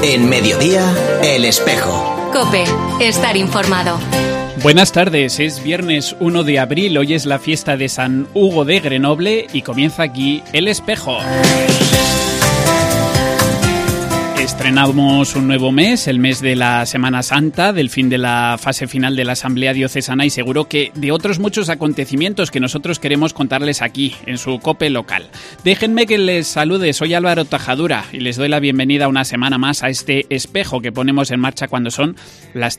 En Mediodía, El Espejo. COPE, estar informado. Buenas tardes, es viernes 1 de abril, hoy es la fiesta de San Hugo de Grenoble y comienza aquí El Espejo. Estrenamos un nuevo mes, el mes de la Semana Santa, del fin de la fase final de la Asamblea Diocesana y seguro que de otros muchos acontecimientos que nosotros queremos contarles aquí, en su COPE local. Déjenme que les salude, soy Álvaro Tajadura y les doy la bienvenida una semana más a este espejo que ponemos en marcha cuando son las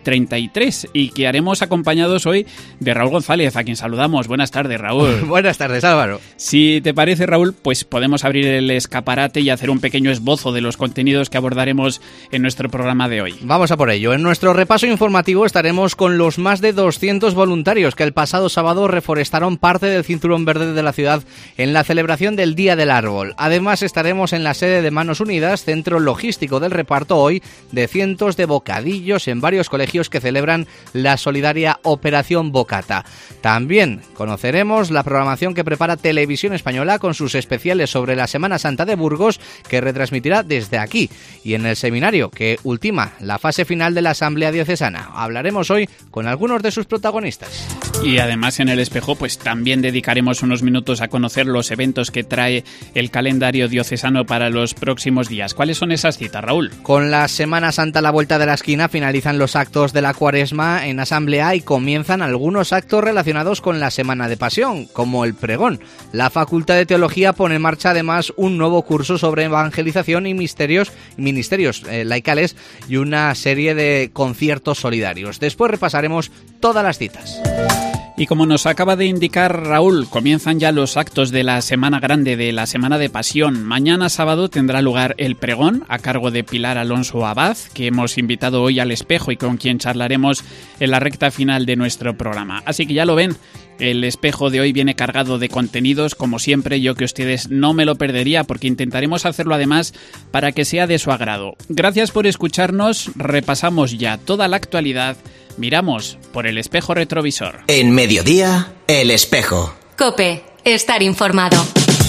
13:33 y que haremos acompañados hoy de Raúl González, a quien saludamos. Buenas tardes, Raúl. Buenas tardes, Álvaro. Si te parece, Raúl, pues podemos abrir el escaparate y hacer un pequeño esbozo de los contenidos que abordaremos en nuestro programa de hoy. Vamos a por ello. En nuestro repaso informativo estaremos con los más de 200 voluntarios que el pasado sábado reforestaron parte del cinturón verde de la ciudad en la celebración del Día del Árbol. Además estaremos en la sede de Manos Unidas, centro logístico del reparto hoy de cientos de bocadillos en varios colegios que celebran la solidaria Operación Bocata. También conoceremos la programación que prepara Televisión Española con sus especiales sobre la Semana Santa de Burgos, que retransmitirá desde aquí. Y en el seminario que ultima la fase final de la Asamblea Diocesana. Hablaremos hoy con algunos de sus protagonistas. Y además en El Espejo pues también dedicaremos unos minutos a conocer los eventos que trae el calendario diocesano para los próximos días. ¿Cuáles son esas citas, Raúl? Con la Semana Santa a la vuelta de la esquina finalizan los actos de la Cuaresma en Asamblea y comienzan algunos actos relacionados con la Semana de Pasión, como el pregón. La Facultad de Teología pone en marcha además un nuevo curso sobre evangelización y ministerios laicales y una serie de conciertos solidarios. Después repasaremos todas las citas. Y como nos acaba de indicar Raúl, comienzan ya los actos de la Semana Grande, de la Semana de Pasión. Mañana sábado tendrá lugar el pregón a cargo de Pilar Alonso Abad, que hemos invitado hoy al Espejo y con quien charlaremos en la recta final de nuestro programa. Así que ya lo ven, el Espejo de hoy viene cargado de contenidos, como siempre, yo que ustedes no me lo perdería porque intentaremos hacerlo además para que sea de su agrado. Gracias por escucharnos, repasamos ya toda la actualidad. Miramos por el espejo retrovisor. En Mediodía, El Espejo. COPE, estar informado.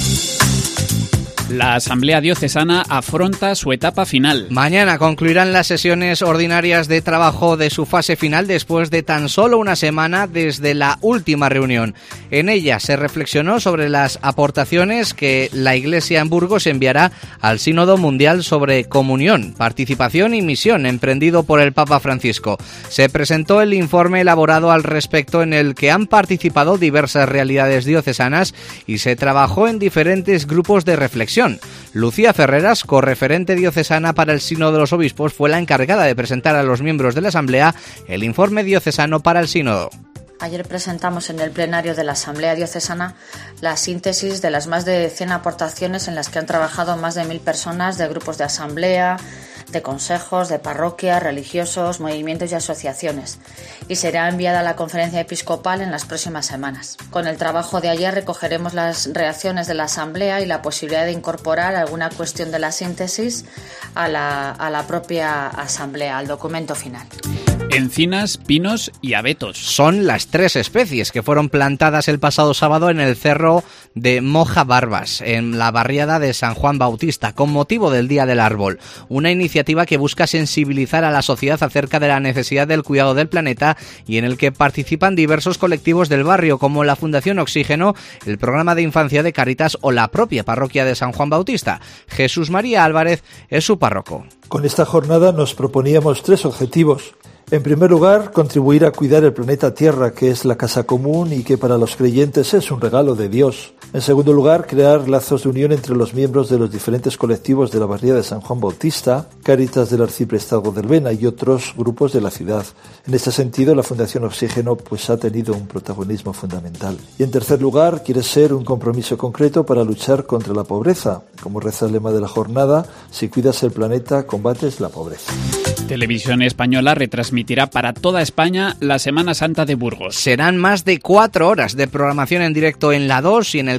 La Asamblea Diocesana afronta su etapa final. Mañana concluirán las sesiones ordinarias de trabajo de su fase final después de tan solo una semana desde la última reunión. En ella se reflexionó sobre las aportaciones que la Iglesia en Burgos enviará al Sínodo Mundial sobre Comunión, Participación y Misión emprendido por el Papa Francisco. Se presentó el informe elaborado al respecto en el que han participado diversas realidades diocesanas y se trabajó en diferentes grupos de reflexión. Lucía Ferreras, correferente diocesana para el Sínodo de los Obispos, fue la encargada de presentar a los miembros de la Asamblea el informe diocesano para el Sínodo. Ayer presentamos en el plenario de la Asamblea Diocesana la síntesis de las más de 100 aportaciones en las que han trabajado más de 1.000 personas de grupos de asamblea, de consejos, de parroquias, religiosos, movimientos y asociaciones, y será enviada a la conferencia episcopal en las próximas semanas. Con el trabajo de ayer recogeremos las reacciones de la Asamblea y la posibilidad de incorporar alguna cuestión de la síntesis a la propia Asamblea, al documento final. Encinas, pinos y abetos. Son las 3 especies que fueron plantadas el pasado sábado en el cerro de Moja Barbas, en la barriada de San Juan Bautista, con motivo del Día del Árbol. Una iniciativa que busca sensibilizar a la sociedad acerca de la necesidad del cuidado del planeta y en el que participan diversos colectivos del barrio, como la Fundación Oxígeno, el Programa de Infancia de Cáritas o la propia parroquia de San Juan Bautista. Jesús María Álvarez es su párroco. Con esta jornada nos proponíamos 3 objetivos. En primer lugar, contribuir a cuidar el planeta Tierra, que es la casa común y que para los creyentes es un regalo de Dios. En segundo lugar, crear lazos de unión entre los miembros de los diferentes colectivos de la barriada de San Juan Bautista, Cáritas del Arciprestazgo del Bena y otros grupos de la ciudad. En este sentido, la Fundación Oxígeno ha tenido un protagonismo fundamental. Y en tercer lugar, quiere ser un compromiso concreto para luchar contra la pobreza. Como reza el lema de la jornada, si cuidas el planeta, combates la pobreza. Televisión Española retransmitirá para toda España la Semana Santa de Burgos. Serán más de 4 horas de programación en directo en la 2 y en el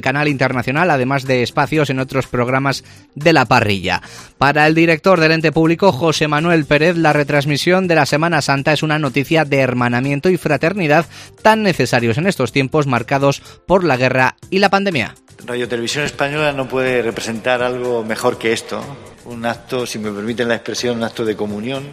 el canal internacional, además de espacios en otros programas de la parrilla. Para el director del ente público, José Manuel Pérez, la retransmisión de la Semana Santa es una noticia de hermanamiento y fraternidad tan necesarios en estos tiempos marcados por la guerra y la pandemia. Radio Televisión Española no puede representar algo mejor que esto. Un acto, si me permiten la expresión, un acto de comunión,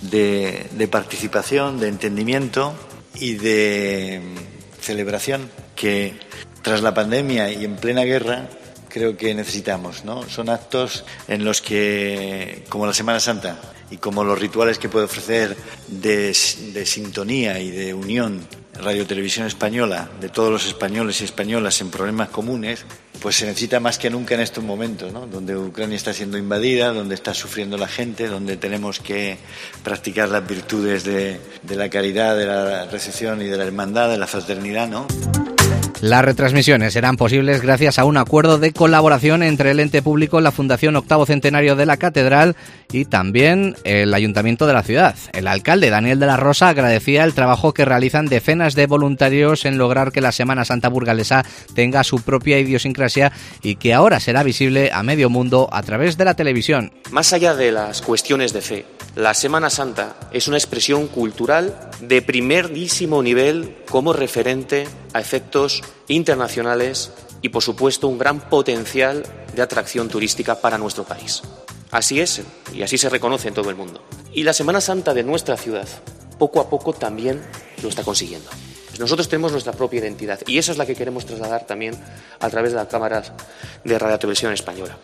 de participación, de entendimiento y de celebración que tras la pandemia y en plena guerra creo que necesitamos, ¿no? Son actos en los que, como la Semana Santa y como los rituales que puede ofrecer de sintonía y de unión Radio Televisión Española, de todos los españoles y españolas en problemas comunes, pues se necesita más que nunca en estos momentos, ¿no? Donde Ucrania está siendo invadida, donde está sufriendo la gente, donde tenemos que practicar las virtudes de la caridad, de la recepción y de la hermandad, de la fraternidad, ¿no? Las retransmisiones serán posibles gracias a un acuerdo de colaboración entre el ente público, la Fundación Octavo Centenario de la Catedral y también el Ayuntamiento de la ciudad. El alcalde Daniel de la Rosa agradecía el trabajo que realizan decenas de voluntarios en lograr que la Semana Santa burgalesa tenga su propia idiosincrasia y que ahora será visible a medio mundo a través de la televisión. Más allá de las cuestiones de fe, la Semana Santa es una expresión cultural de primerísimo nivel como referente a efectos internacionales y, por supuesto, un gran potencial de atracción turística para nuestro país. Así es, y así se reconoce en todo el mundo. Y la Semana Santa de nuestra ciudad, poco a poco, también lo está consiguiendo. Nosotros tenemos nuestra propia identidad y esa es la que queremos trasladar también a través de las cámaras de Radio Televisión Española.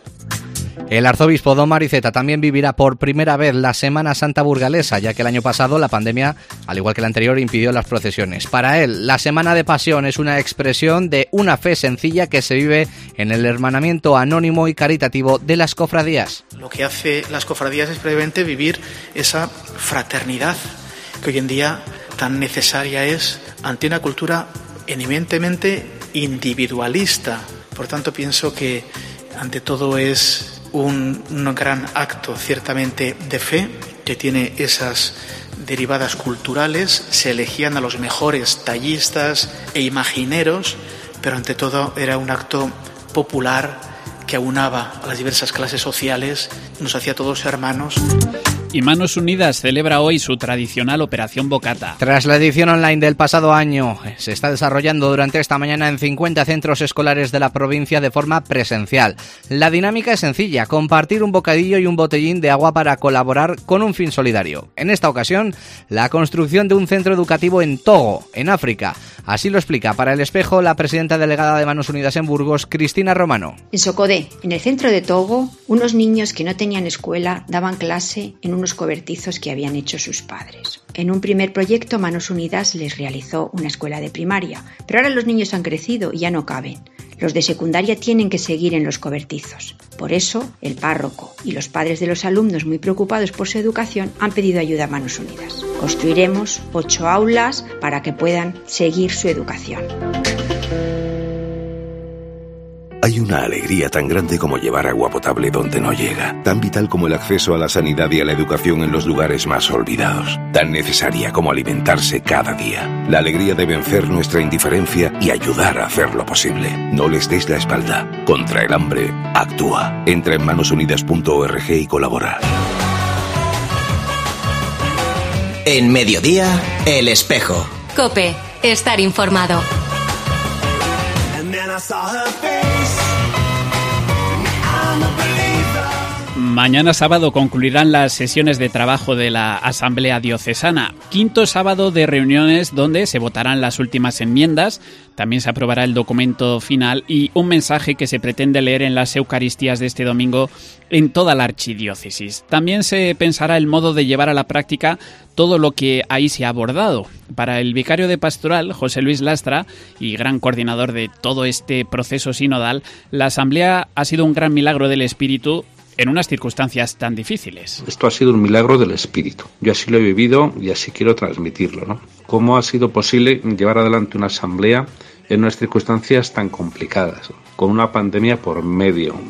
El arzobispo Don Mariceta también vivirá por primera vez la Semana Santa burgalesa, ya que el año pasado la pandemia, al igual que la anterior, impidió las procesiones. Para él, la Semana de Pasión es una expresión de una fe sencilla que se vive en el hermanamiento anónimo y caritativo de las cofradías. Lo que hace las cofradías es previamente vivir esa fraternidad que hoy en día tan necesaria es ante una cultura eminentemente individualista. Por tanto, pienso que ante todo es un gran acto ciertamente de fe que tiene esas derivadas culturales. Se elegían a los mejores tallistas e imagineros, pero ante todo era un acto popular que aunaba a las diversas clases sociales, nos hacía todos hermanos. Y Manos Unidas celebra hoy su tradicional Operación Bocata. Tras la edición online del pasado año, se está desarrollando durante esta mañana en 50 centros escolares de la provincia de forma presencial. La dinámica es sencilla, compartir un bocadillo y un botellín de agua para colaborar con un fin solidario. En esta ocasión, la construcción de un centro educativo en Togo, en África. Así lo explica para El Espejo la presidenta delegada de Manos Unidas en Burgos, Cristina Romano. En Socodé, en el centro de Togo, unos niños que no tenían escuela daban clase en unos cobertizos que habían hecho sus padres. En un primer proyecto, Manos Unidas les realizó una escuela de primaria, pero ahora los niños han crecido y ya no caben. Los de secundaria tienen que seguir en los cobertizos. Por eso, el párroco y los padres de los alumnos, muy preocupados por su educación, han pedido ayuda a Manos Unidas. Construiremos 8 aulas para que puedan seguir su educación. Hay una alegría tan grande como llevar agua potable donde no llega, tan vital como el acceso a la sanidad y a la educación en los lugares más olvidados, tan necesaria como alimentarse cada día. La alegría de vencer nuestra indiferencia y ayudar a hacerlo posible. No les des la espalda. Contra el hambre, actúa. Entra en manosunidas.org y colabora. En Mediodía, El Espejo. COPE. Estar informado. Mañana sábado concluirán las sesiones de trabajo de la Asamblea Diocesana. 5º sábado de reuniones donde se votarán las últimas enmiendas. También se aprobará el documento final y un mensaje que se pretende leer en las Eucaristías de este domingo en toda la archidiócesis. También se pensará el modo de llevar a la práctica todo lo que ahí se ha abordado. Para el vicario de pastoral, José Luis Lastra, y gran coordinador de todo este proceso sinodal, la Asamblea ha sido un gran milagro del Espíritu en unas circunstancias tan difíciles. Esto ha sido un milagro del Espíritu. Yo así lo he vivido y así quiero transmitirlo, ¿no? ¿Cómo ha sido posible llevar adelante una asamblea en unas circunstancias tan complicadas, con una pandemia por medio,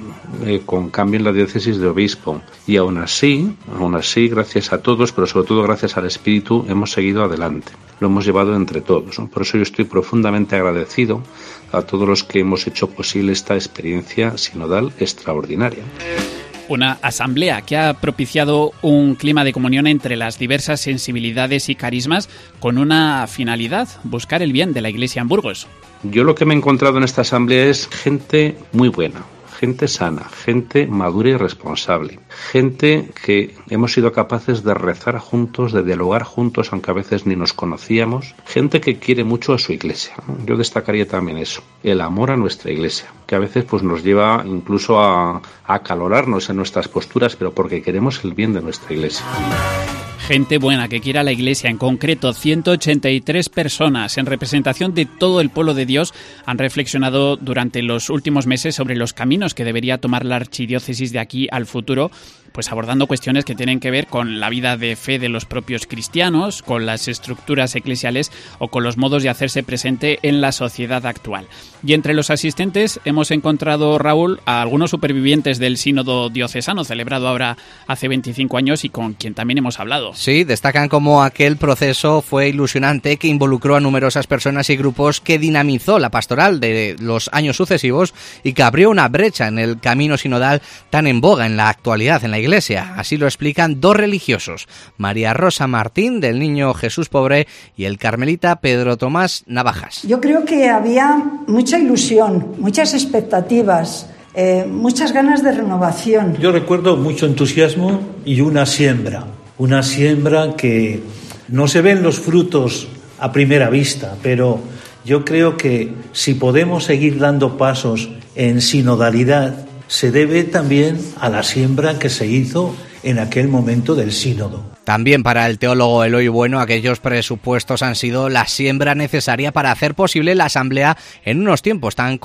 con cambio en la diócesis de obispo. Y aún así, gracias a todos, pero sobre todo gracias al Espíritu, hemos seguido adelante. Lo hemos llevado entre todos, ¿no? Por eso yo estoy profundamente agradecido a todos los que hemos hecho posible esta experiencia sinodal extraordinaria. Una asamblea que ha propiciado un clima de comunión entre las diversas sensibilidades y carismas con una finalidad, buscar el bien de la Iglesia en Burgos. Yo lo que me he encontrado en esta asamblea es gente muy buena, gente sana, gente madura y responsable, gente que hemos sido capaces de rezar juntos, de dialogar juntos, aunque a veces ni nos conocíamos, gente que quiere mucho a su Iglesia. Yo destacaría también eso, el amor a nuestra Iglesia, que a veces pues nos lleva incluso a acalorarnos en nuestras posturas, pero porque queremos el bien de nuestra Iglesia. Gente buena que quiera la Iglesia, en concreto 183 personas en representación de todo el pueblo de Dios han reflexionado durante los últimos meses sobre los caminos que debería tomar la archidiócesis de aquí al futuro, pues abordando cuestiones que tienen que ver con la vida de fe de los propios cristianos, con las estructuras eclesiales o con los modos de hacerse presente en la sociedad actual. Y entre los asistentes hemos encontrado, Raúl, a algunos supervivientes del sínodo diocesano celebrado ahora hace 25 años y con quien también hemos hablado. Sí, destacan cómo aquel proceso fue ilusionante, que involucró a numerosas personas y grupos, que dinamizó la pastoral de los años sucesivos y que abrió una brecha en el camino sinodal tan en boga en la actualidad en la Iglesia. Así lo explican dos religiosos, María Rosa Martín del Niño Jesús Pobre y el carmelita Pedro Tomás Navajas. Yo creo que había mucha ilusión, muchas expectativas, muchas ganas de renovación. Yo recuerdo mucho entusiasmo y una siembra que no se ven los frutos a primera vista, pero yo creo que si podemos seguir dando pasos en sinodalidad, se debe también a la siembra que se hizo en aquel momento del sínodo. También para el teólogo Eloy Bueno, aquellos presupuestos han sido la siembra necesaria para hacer posible la asamblea en unos tiempos tan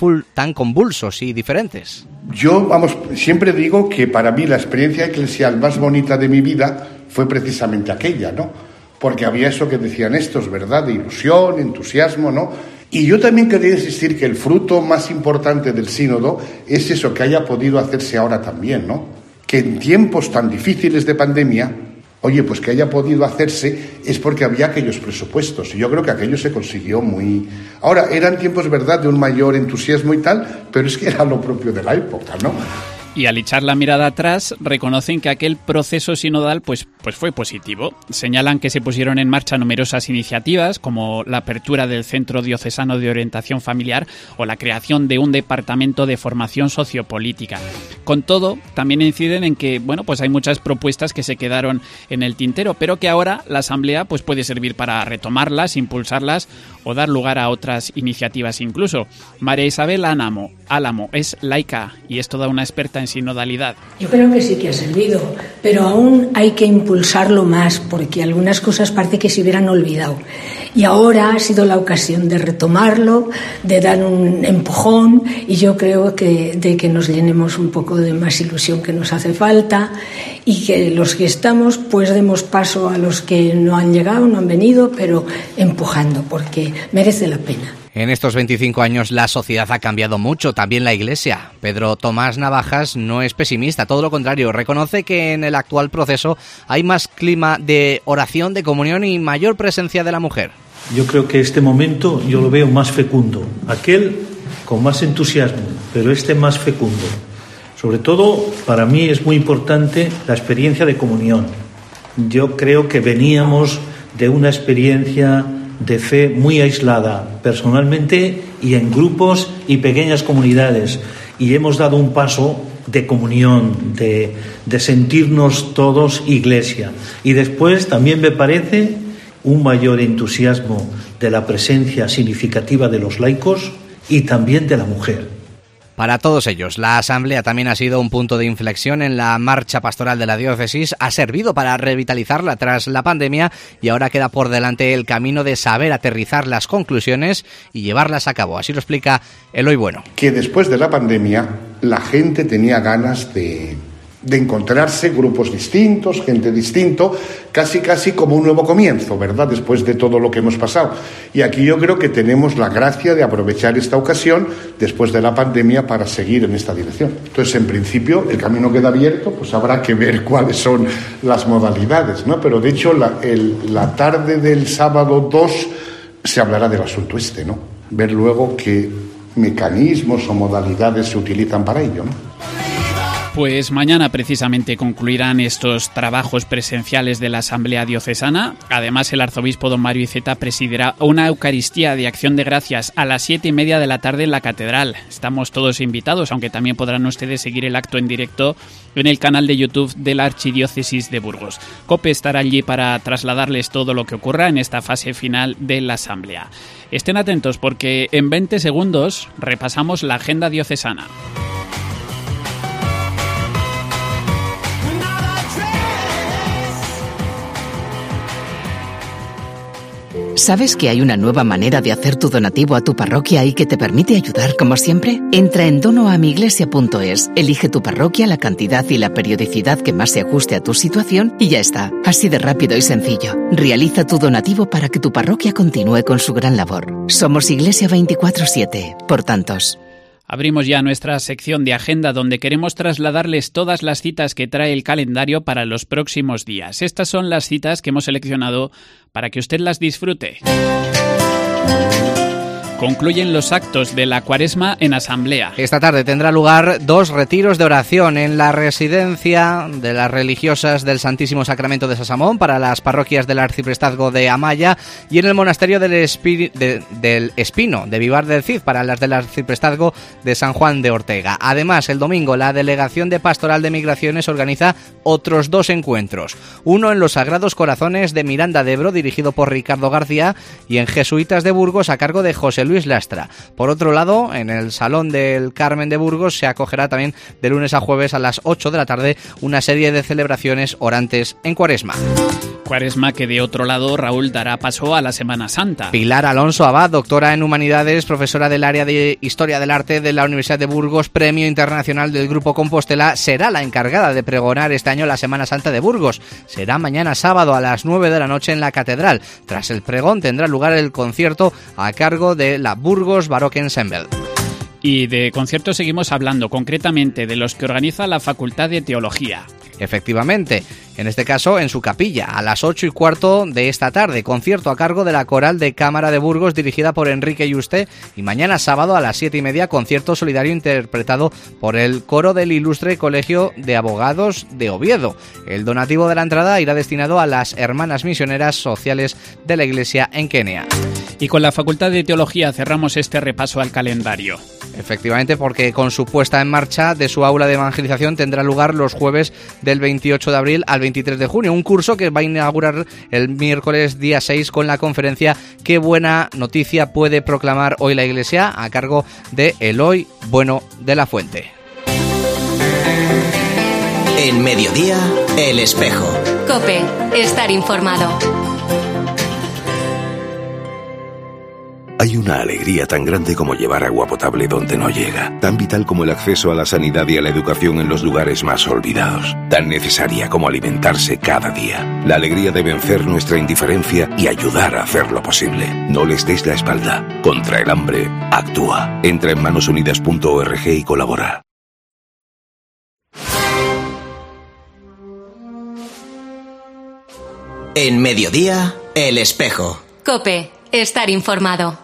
convulsos y diferentes. Yo, siempre digo que para mí la experiencia eclesial más bonita de mi vida fue precisamente aquella, ¿no? Porque había eso que decían estos, ¿verdad? De ilusión, entusiasmo, ¿no? Y yo también quería insistir que el fruto más importante del sínodo es eso, que haya podido hacerse ahora también, ¿no? Que en tiempos tan difíciles de pandemia, oye, pues que haya podido hacerse es porque había aquellos presupuestos. Y yo creo que aquello se consiguió muy... Ahora, eran tiempos, ¿verdad?, de un mayor entusiasmo y tal, pero es que era lo propio de la época, ¿no? Y al echar la mirada atrás, reconocen que aquel proceso sinodal pues fue positivo. Señalan que se pusieron en marcha numerosas iniciativas, como la apertura del Centro Diocesano de Orientación Familiar o la creación de un departamento de formación sociopolítica. Con todo, también inciden en que, pues hay muchas propuestas que se quedaron en el tintero, pero que ahora la Asamblea pues puede servir para retomarlas, impulsarlas o dar lugar a otras iniciativas incluso. María Isabel Álamo es laica y es toda una experta en sinodalidad. Yo creo que sí que ha servido, pero aún hay que impulsarlo más, porque algunas cosas parece que se hubieran olvidado. Y ahora ha sido la ocasión de retomarlo, de dar un empujón, y yo creo de que nos llenemos un poco de más ilusión que nos hace falta, y que los que estamos pues demos paso a los que no han llegado, no han venido, pero empujando, porque merece la pena. En estos 25 años la sociedad ha cambiado mucho, también la Iglesia. Pedro Tomás Navajas no es pesimista, todo lo contrario, reconoce que en el actual proceso hay más clima de oración, de comunión y mayor presencia de la mujer. Yo creo que este momento yo lo veo más fecundo, aquel con más entusiasmo, pero este más fecundo. Sobre todo, para mí es muy importante la experiencia de comunión. Yo creo que veníamos de una experiencia de fe muy aislada, personalmente y en grupos y pequeñas comunidades, y hemos dado un paso de comunión, de sentirnos todos iglesia. Y después también me parece un mayor entusiasmo de la presencia significativa de los laicos y también de la mujer. Para todos ellos, la Asamblea también ha sido un punto de inflexión en la marcha pastoral de la diócesis, ha servido para revitalizarla tras la pandemia y ahora queda por delante el camino de saber aterrizar las conclusiones y llevarlas a cabo. Así lo explica Eloy Bueno. Que después de la pandemia la gente tenía ganas de de encontrarse grupos distintos, gente distinto, casi como un nuevo comienzo, ¿verdad?, después de todo lo que hemos pasado. Y aquí yo creo que tenemos la gracia de aprovechar esta ocasión, después de la pandemia, para seguir en esta dirección. Entonces, en principio, el camino queda abierto, pues habrá que ver cuáles son las modalidades, ¿no? Pero, de hecho, la tarde del sábado 2 se hablará del asunto ¿no? Ver luego qué mecanismos o modalidades se utilizan para ello, ¿no? Pues mañana precisamente concluirán estos trabajos presenciales de la Asamblea Diocesana. Además, el arzobispo don Mario Iceta presidirá una Eucaristía de Acción de Gracias a las 7:30 de la tarde en la Catedral. Estamos todos invitados, aunque también podrán ustedes seguir el acto en directo en el canal de YouTube de la Archidiócesis de Burgos. COPE estará allí para trasladarles todo lo que ocurra en esta fase final de la Asamblea. Estén atentos porque en 20 segundos repasamos la agenda diocesana. ¿Sabes que hay una nueva manera de hacer tu donativo a tu parroquia y que te permite ayudar como siempre? Entra en donoamiglesia.es, elige tu parroquia, la cantidad y la periodicidad que más se ajuste a tu situación y ya está. Así de rápido y sencillo. Realiza tu donativo para que tu parroquia continúe con su gran labor. Somos Iglesia 24/7, por tantos. Abrimos ya nuestra sección de agenda donde queremos trasladarles todas las citas que trae el calendario para los próximos días. Estas son las citas que hemos seleccionado para que usted las disfrute. Concluyen los actos de la Cuaresma en Asamblea. Esta tarde tendrá lugar 2 retiros de oración en la residencia de las religiosas del Santísimo Sacramento de Sasamón para las parroquias del Arciprestazgo de Amaya y en el monasterio del Espino de Vivar del Cid para las del Arciprestazgo de San Juan de Ortega. Además, el domingo la Delegación de Pastoral de Migraciones organiza otros 2 encuentros. Uno en los Sagrados Corazones de Miranda de Ebro, dirigido por Ricardo García, y en Jesuitas de Burgos, a cargo de José Luis Lastra. Por otro lado, en el Salón del Carmen de Burgos se acogerá también de lunes a jueves a las 8 de la tarde una serie de celebraciones orantes en Cuaresma. Cuaresma que de otro lado, Raúl, dará paso a la Semana Santa. Pilar Alonso Abad, doctora en Humanidades, profesora del área de Historia del Arte de la Universidad de Burgos, Premio Internacional del Grupo Compostela, será la encargada de pregonar este año la Semana Santa de Burgos. Será mañana sábado a las 9 de la noche en la Catedral. Tras el pregón tendrá lugar el concierto a cargo de la Burgos Baroque Ensemble. Y de conciertos seguimos hablando, concretamente de los que organiza la Facultad de Teología. Efectivamente, en este caso en su capilla, a las 8:15 de esta tarde, concierto a cargo de la Coral de Cámara de Burgos dirigida por Enrique Yuste, y mañana sábado a las 7:30 concierto solidario interpretado por el coro del Ilustre Colegio de Abogados de Oviedo. El donativo de la entrada irá destinado a las Hermanas Misioneras Sociales de la Iglesia en Kenia. Y con la Facultad de Teología cerramos este repaso al calendario. Efectivamente, porque con su puesta en marcha de su aula de evangelización tendrá lugar los jueves del 28 de abril al 23 de junio, un curso que va a inaugurar el miércoles día 6 con la conferencia ¿Qué buena noticia puede proclamar hoy la Iglesia?, a cargo de Eloy Bueno de la Fuente. En Mediodía, El Espejo. COPE, estar informado. Hay una alegría tan grande como llevar agua potable donde no llega, tan vital como el acceso a la sanidad y a la educación en los lugares más olvidados, tan necesaria como alimentarse cada día. La alegría de vencer nuestra indiferencia y ayudar a hacerlo posible. No les des la espalda. Contra el hambre, actúa. Entra en manosunidas.org y colabora. En Mediodía, El Espejo. COPE, estar informado.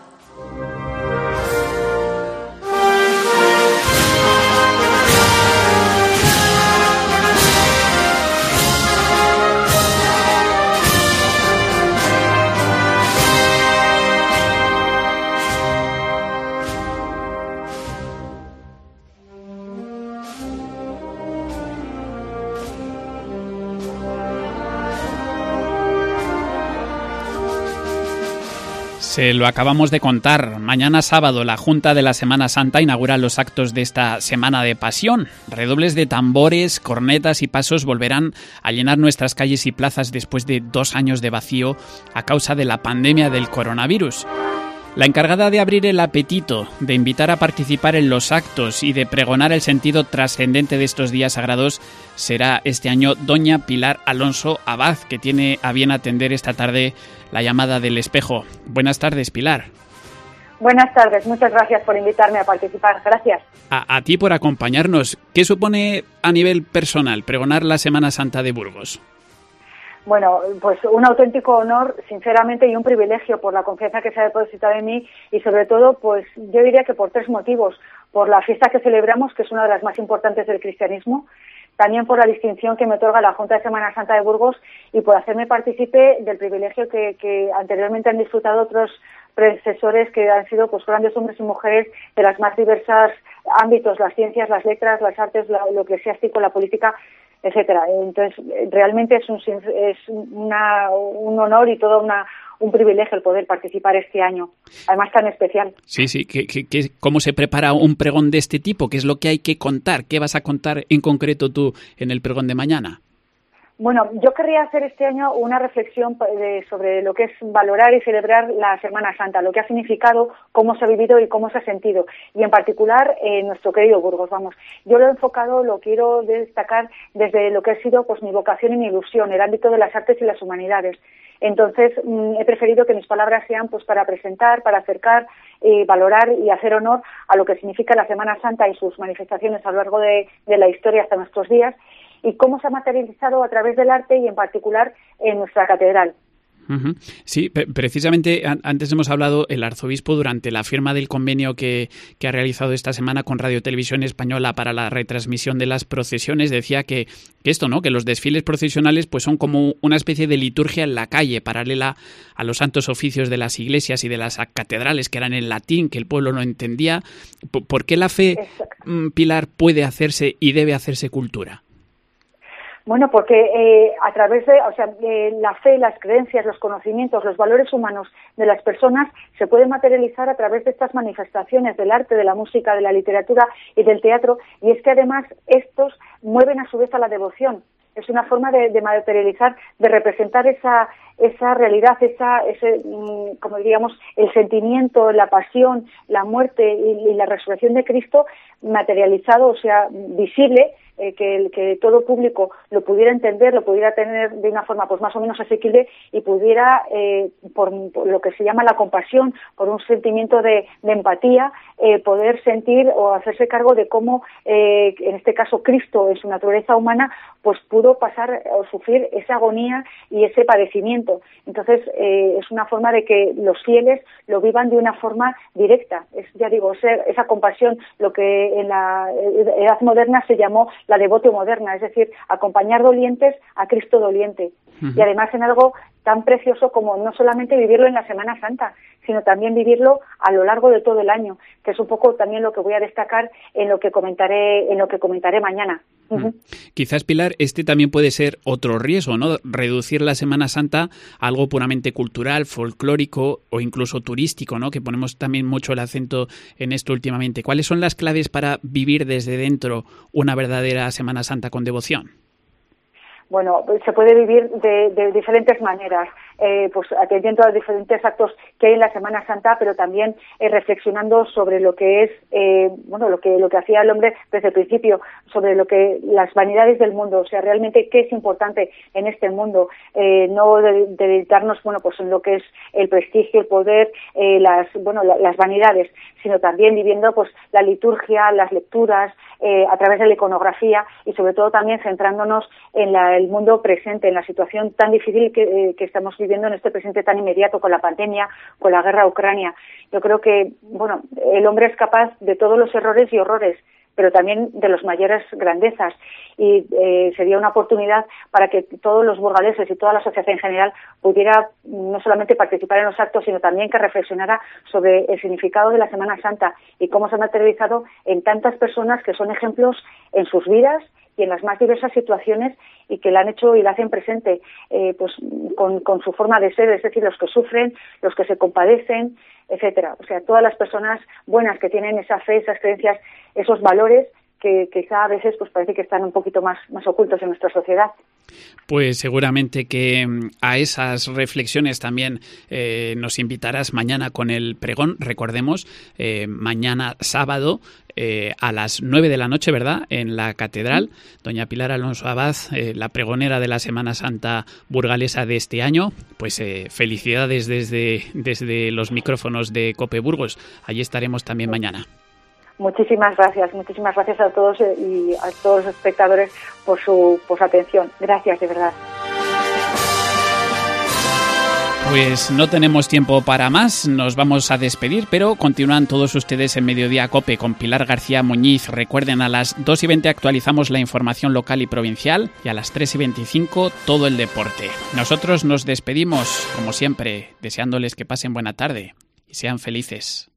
Se lo acabamos de contar. Mañana sábado la Junta de la Semana Santa inaugura los actos de esta Semana de Pasión. Redobles de tambores, cornetas y pasos volverán a llenar nuestras calles y plazas después de 2 años de vacío a causa de la pandemia del coronavirus. La encargada de abrir el apetito, de invitar a participar en los actos y de pregonar el sentido trascendente de estos días sagrados será este año doña Pilar Alonso Abad, que tiene a bien atender esta tarde la llamada del espejo. Buenas tardes, Pilar. Buenas tardes, muchas gracias por invitarme a participar. Gracias. A ti por acompañarnos. ¿Qué supone a nivel personal pregonar la Semana Santa de Burgos? Bueno, pues un auténtico honor, sinceramente, y un privilegio por la confianza que se ha depositado en mí y sobre todo, pues yo diría que por 3 motivos. Por la fiesta que celebramos, que es una de las más importantes del cristianismo, también por la distinción que me otorga la Junta de Semana Santa de Burgos y por hacerme partícipe del privilegio que anteriormente han disfrutado otros predecesores que han sido pues grandes hombres y mujeres de las más diversas ámbitos, las ciencias, las letras, las artes, lo eclesiástico, la política, etcétera. Entonces, realmente es un honor y todo un privilegio el poder participar este año, además tan especial. Sí, ¿cómo se prepara un pregón de este tipo? ¿Qué es lo que hay que contar? ¿Qué vas a contar en concreto tú en el pregón de mañana? Bueno, yo querría hacer este año una reflexión sobre lo que es valorar y celebrar la Semana Santa, lo que ha significado, cómo se ha vivido y cómo se ha sentido. Y en particular, nuestro querido Burgos, Yo lo he enfocado, lo quiero destacar desde lo que ha sido pues mi vocación y mi ilusión, el ámbito de las artes y las humanidades. Entonces, he preferido que mis palabras sean pues para presentar, para acercar, valorar y hacer honor a lo que significa la Semana Santa y sus manifestaciones a lo largo de la historia hasta nuestros días, y cómo se ha materializado a través del arte y en particular en nuestra catedral. Uh-huh. Sí, precisamente antes hemos hablado, el arzobispo durante la firma del convenio que ha realizado esta semana con Radio Televisión Española para la retransmisión de las procesiones, decía que esto, ¿no? Que los desfiles procesionales pues son como una especie de liturgia en la calle, paralela a los santos oficios de las iglesias y de las catedrales que eran en latín, que el pueblo no entendía. ¿Por qué la fe, Pilar, puede hacerse y debe hacerse cultura? Bueno, porque a través de, la fe, las creencias, los conocimientos, los valores humanos de las personas se pueden materializar a través de estas manifestaciones del arte, de la música, de la literatura y del teatro, y es que además estos mueven a su vez a la devoción. Es una forma de materializar, de representar esa realidad, como diríamos, el sentimiento, la pasión, la muerte y la resurrección de Cristo materializado, o sea, visible, que todo público lo pudiera entender, lo pudiera tener de una forma pues más o menos asequible y pudiera, por lo que se llama la compasión, por un sentimiento de empatía, poder sentir o hacerse cargo de cómo, en este caso, Cristo en su naturaleza humana, pues pudo pasar o sufrir esa agonía y ese padecimiento. Entonces, es una forma de que los fieles lo vivan de una forma directa. Esa compasión, lo que en la edad moderna se llamó la devotio moderna, es decir, acompañar dolientes a Cristo doliente. Uh-huh. Y además en algo tan precioso como no solamente vivirlo en la Semana Santa, sino también vivirlo a lo largo de todo el año, que es un poco también lo que voy a destacar en lo que comentaré mañana. Uh-huh. Quizás, Pilar, también puede ser otro riesgo, ¿no? Reducir la Semana Santa a algo puramente cultural, folclórico o incluso turístico, ¿no? Que ponemos también mucho el acento en esto últimamente. ¿Cuáles son las claves para vivir desde dentro una verdadera Semana Santa con devoción? Bueno, se puede vivir de diferentes maneras, pues atendiendo a los diferentes actos que hay en la Semana Santa, pero también reflexionando sobre lo que es, lo que hacía el hombre desde el principio, sobre lo que las vanidades del mundo, o sea, realmente qué es importante en este mundo, no dedicarnos, en lo que es el prestigio, el poder, las vanidades, sino también viviendo, pues, la liturgia, las lecturas, a través de la iconografía y sobre todo también centrándonos en el mundo presente, en la situación tan difícil que estamos viviendo en este presente tan inmediato con la pandemia, con la guerra a Ucrania. Yo creo que, el hombre es capaz de todos los errores y horrores, pero también de las mayores grandezas, y sería una oportunidad para que todos los burgaleses y toda la sociedad en general pudiera no solamente participar en los actos, sino también que reflexionara sobre el significado de la Semana Santa y cómo se ha materializado en tantas personas que son ejemplos en sus vidas y en las más diversas situaciones y que la han hecho y la hacen presente con su forma de ser, es decir, los que sufren, los que se compadecen, etcétera. O sea, todas las personas buenas que tienen esa fe, esas creencias, esos valores que quizá a veces pues parece que están un poquito más ocultos en nuestra sociedad. Pues seguramente que a esas reflexiones también nos invitarás mañana con el pregón. Recordemos, mañana sábado a las 9 de la noche, ¿verdad?, en la catedral. Doña Pilar Alonso Abad, la pregonera de la Semana Santa burgalesa de este año. Pues felicidades desde los micrófonos de COPE Burgos. Allí estaremos también mañana. Muchísimas gracias a todos y a todos los espectadores por su atención. Gracias, de verdad. Pues no tenemos tiempo para más, nos vamos a despedir, pero continúan todos ustedes en Mediodía COPE con Pilar García Muñiz. Recuerden, a las 2:20 actualizamos la información local y provincial y a las 3:25 todo el deporte. Nosotros nos despedimos, como siempre, deseándoles que pasen buena tarde y sean felices.